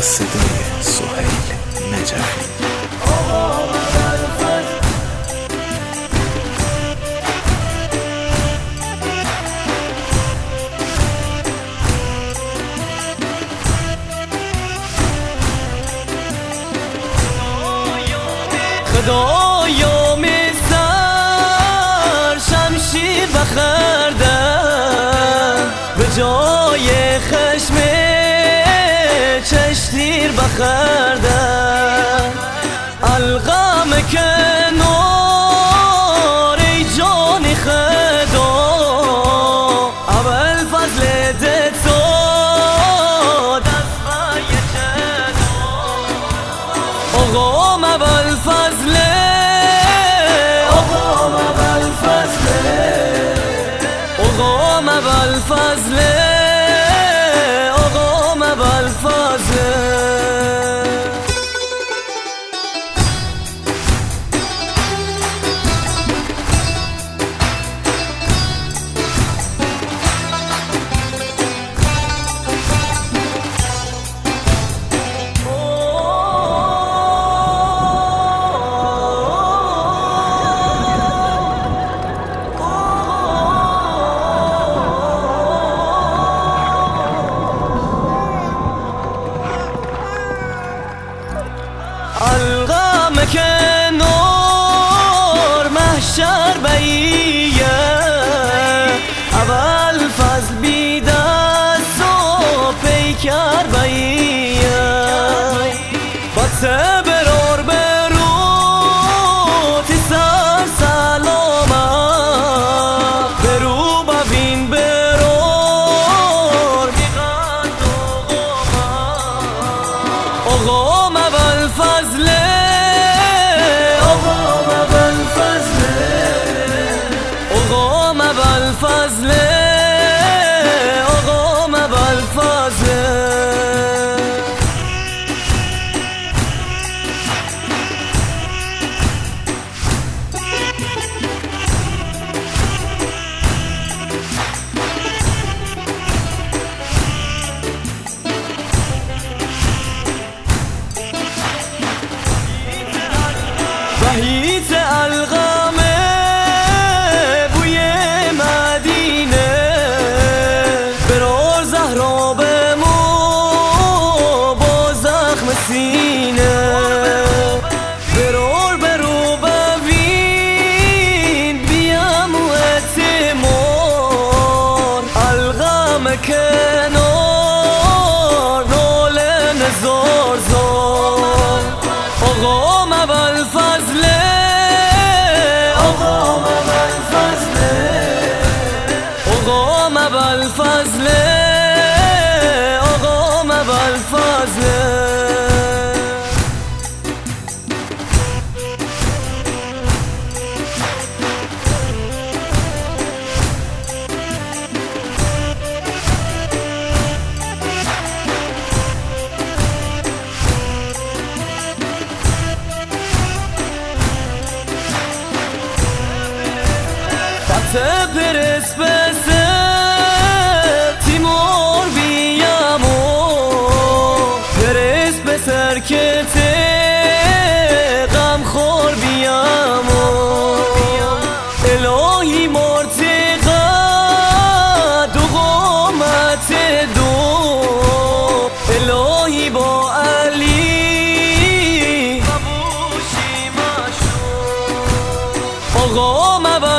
صدای سهیل نجفی. خدایا میسر شمشیر بخردم، به جای خشم چشتیر بخردم. الغم کنار ای جانی خدا، اول فضل تو دست یکدا. آقام اول فضل، آقام اول فضل، آقام اول فضل، آقام اول فضل. الغم کنار محشر بیه، اول فضل بی دست و پیکر بیه. بطه برار برو تی سر سلامت، برو ببین برار میغند و غمت. آقام اول فضل، آقام اول فضل، آقام اول فضل، آقام اول فضل. بهیت الغمه بوی مدینه، برار زهرا بمو با زخم سینه. برار برو ببین بیام و اتمار، الغم کنار ناله نزار زار. آقام اول فضل، آقام اول فضل، آقام اول فضل، آقام اول فضل. پرس بسه تیمور بیامو، پرس بسر که غم خور بیامو. الهی مرتقد و قامت دو، الهی با علی ببوشی مشو. آقام